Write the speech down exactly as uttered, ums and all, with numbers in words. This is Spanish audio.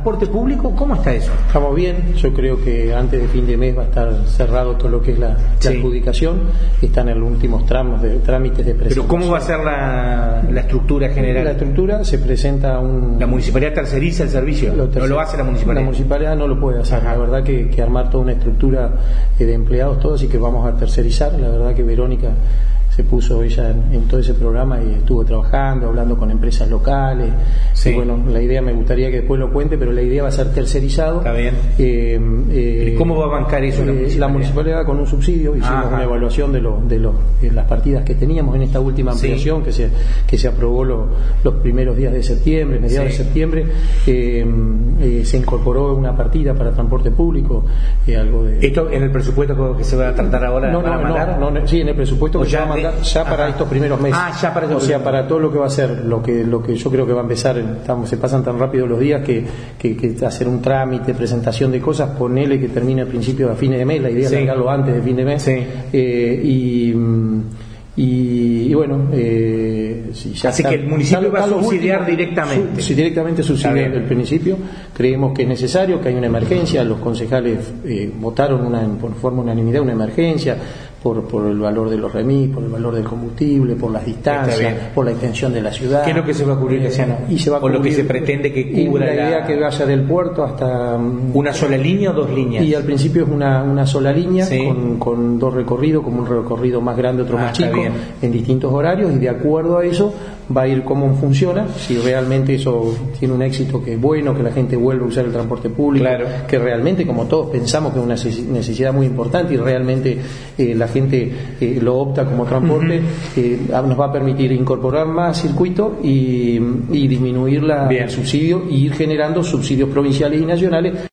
transporte público, ¿cómo está eso? Estamos bien, yo creo que antes de fin de mes va a estar cerrado todo lo que es la, sí. la adjudicación, están en los últimos tramos de trámites de presentación. Pero ¿cómo va a ser la, la estructura general? La estructura se presenta un... ¿La municipalidad terceriza el servicio? Lo tercer... ¿No lo hace la municipalidad? La municipalidad no lo puede hacer. Ajá. La verdad que, que armar toda una estructura de empleados todos y que vamos a tercerizar. La verdad que Verónica se puso ella en, en todo ese programa y estuvo trabajando, hablando con empresas locales. Sí. Y bueno, la idea, me gustaría que después lo cuente, pero la idea va a ser tercerizado. Está bien. Eh, eh, ¿Y cómo va a bancar eso eh, la municipalidad? La municipalidad con un subsidio, hicimos Ajá. una evaluación de, lo, de, lo, de las partidas que teníamos en esta última ampliación, sí. que, se, que se aprobó lo, los primeros días de septiembre, mediados sí. de septiembre. Eh, eh, se incorporó una partida para transporte público. Eh, algo de... ¿Esto en el presupuesto que se va a tratar ahora? No, para no, mandar? no, no, sí, en el presupuesto que se va a mandar ya para Ajá. estos primeros meses. Ah, ya para o sea, para todo lo que va a ser, lo que lo que yo creo que va a empezar, estamos, se pasan tan rápido los días que, que, que hacer un trámite, presentación de cosas, ponele que termine a principios a fines de mes, la idea sí. es sacarlo antes de fin de mes. Sí. Eh, y, y, y bueno, eh, si ya así está, que el municipio va a subsidiar últimos, directamente. Su, directamente subsidiar el principio. Creemos que es necesario, que hay una emergencia. Los concejales eh, votaron una, por forma unanimidad una emergencia. Por, por el valor de los remis, por el valor del combustible, por las distancias, por la extensión de la ciudad. ¿Qué es lo que se va a cubrir, Luciano? Y se va a o cubrir, lo que se pretende que cubra la idea la... que vaya del puerto hasta... ¿Una sola línea o dos líneas? Y al principio es una, una sola línea, sí. con, con dos recorridos, como un recorrido más grande, otro ah, más chico, en distintos horarios, y de acuerdo a eso va a ir cómo funciona, si realmente eso tiene un éxito, que es bueno, que la gente vuelva a usar el transporte público, claro. que realmente, como todos pensamos, que es una necesidad muy importante y realmente eh, la gente eh, lo opta como transporte, uh-huh. eh, nos va a permitir incorporar más circuitos y, y disminuir la, el subsidio y ir generando subsidios provinciales y nacionales